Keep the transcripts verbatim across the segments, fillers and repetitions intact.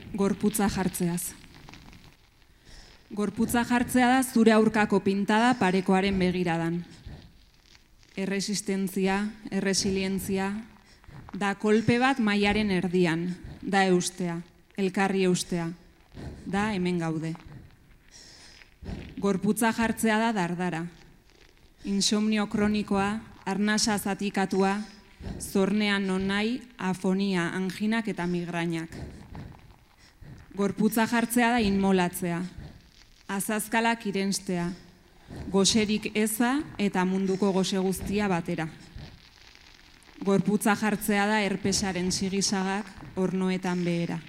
Gorputza jartzeaz. Gorputza jartzea da zure aurkako pintada parekoaren begiradan. Erresistentzia, erresilientzia, da kolpe bat mailaren erdian, da eustea, elkarri eustea, da hemen gaude. Gorputza jartzea da dardara. Insomnio kronikoa, arnasa zatikatua, zornean nonai, afonia, anginak eta migrainak. Gorputza jartzea da inmolatzea, azazkalak irenstea, goserik eza eta munduko gose guztia batera. Gorputza jartzea da herpesaren sigisagak ornoetan behera.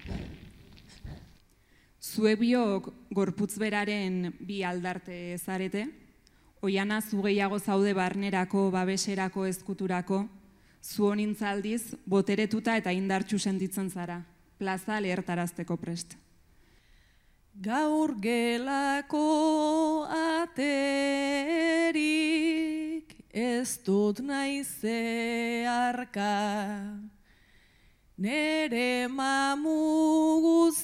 Zue biok gorputz beraren bi aldarte zarete, oiana zu gehiago zaude barnerako, babeserako, ezkuturako, zu honintzaldiz boteretuta eta indartsu sentitzen zara, plaza lehertarazteko prest. Gaur gelako aterik ez dut nahi zeharka, nere mamu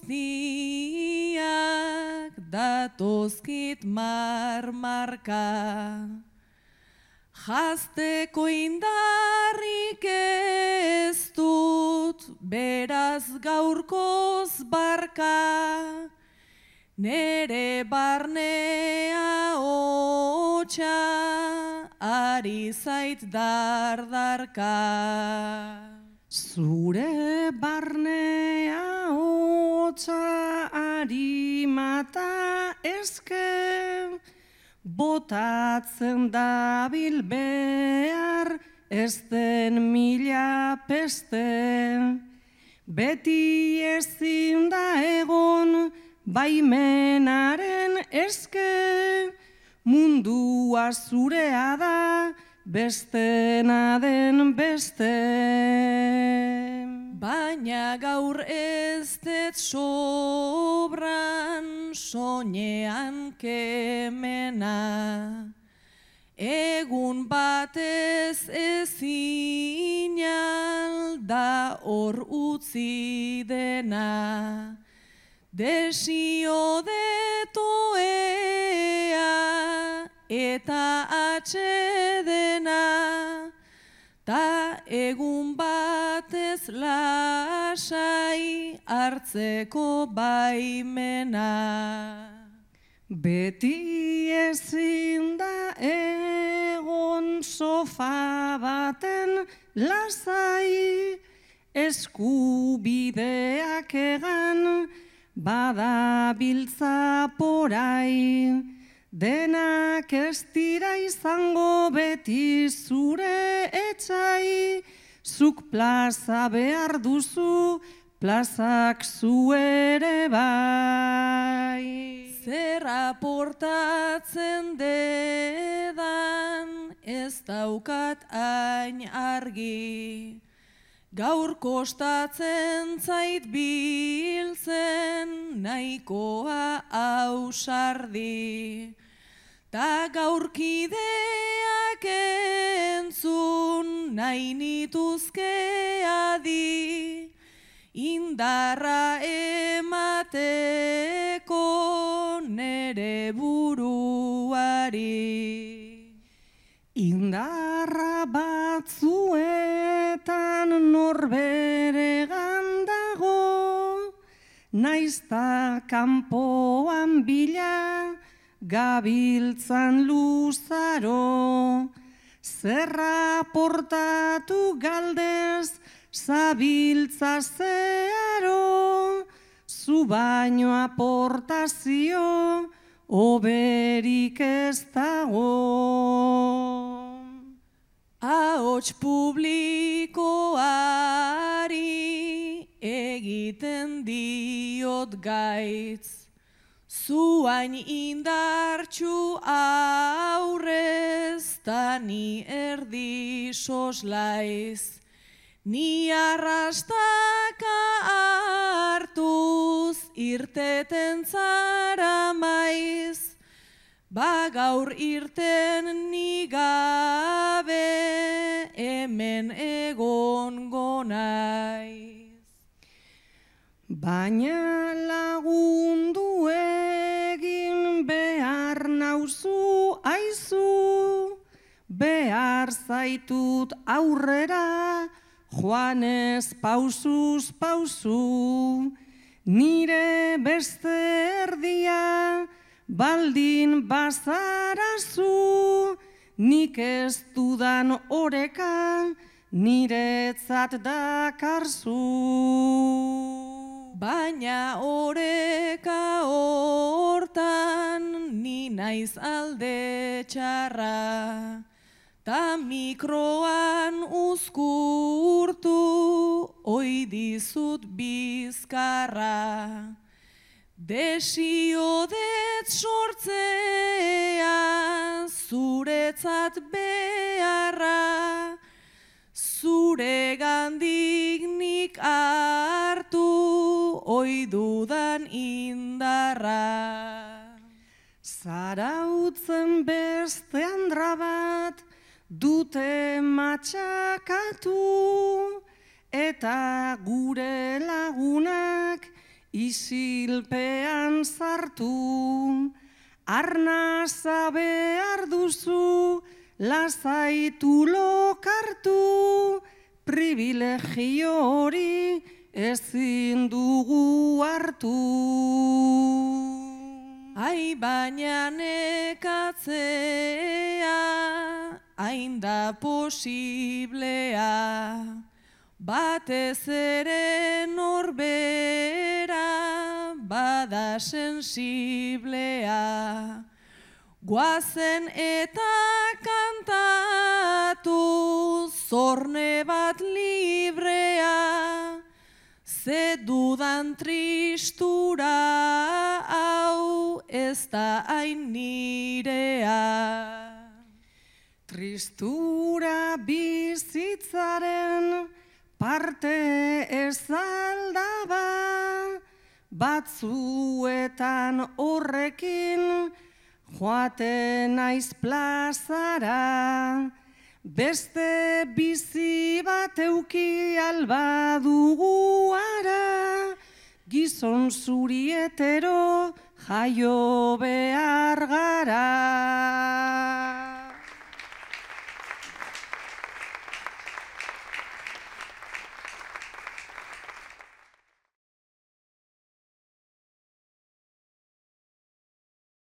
guztiak datozkit marmarka. Jazteko indarrik ez dut, beraz gaurkoz barka, nere barnea hotxa ari zait dardarka. Zure barnea hotxa ari mata eske, botatzen dabil behar ez den mila peste. Beti ezin da egon baimenaren eske, mundua zurea da bestena den beste. Baina gaur ez dut sobran soinean kemena, egun batez ezinal da hor utzi dena. Desio detoea eta atsedena, ta egun batez lasai hartzeko baimena. Beti ezin da egon sofa baten lasai, eskubideak egan badabiltza porai, denak ez dira izango beti zure etxai, zuk plaza behar duzu, plazak zu ere bai. Zer aportatzen dedan ez daukat hain argi, gaur kostatzen zait biltzen nahikoa ausardi, ta gaurkideak entzun nahi nituzke adi, indarra emateko nere buruari. Indarra batzuetan norberegan dago, naizta kanpoan bila gabiltzan luzaro, zerra portatu galdez zabiltza zeharo, zu baino aportazio oberik ez dago. Ahots publikoari egiten diot gaitz, zuain indartxu aurrez ta ni erdi soslaiz, ni arrastaka hartuz irteten zara maiz, ba gaur irten ni gabe hemen egongo naiz. baina lagundu egin behar nauzu aizu, behar zaitut aurrera, joanez pausuz pauzu, nire beste erdia, baldin bazarazu, nik ez dudan oreka, niretzat dakarzu. Baina oreka hortan ni naiz alde txarra, ta mikroan uzkurtu oi dizut bizkarra. Desio det sortzea zuretzat beharra, zure gandik nik hartu oi dudan indarra. Zarautzen beste andra bat dute matxakatu, eta gure lagunak isilpean sartu. Arnaza behar duzu, lazaitu lokartu, privilegio hori ezin dugu hartu. Ai baina nekatzea, hain da posiblea, batez ere norbera, bada sensiblea. Guazen eta kantatu, zorne bat librea, ze dudan tristura hau ez da hain nirea. Tristura bizitzaren parte ez aldaba, batzuetan horrekin joaten naiz plazara, beste bizi bat euki alba dugu ara, gizon zurietero jaio behar gara.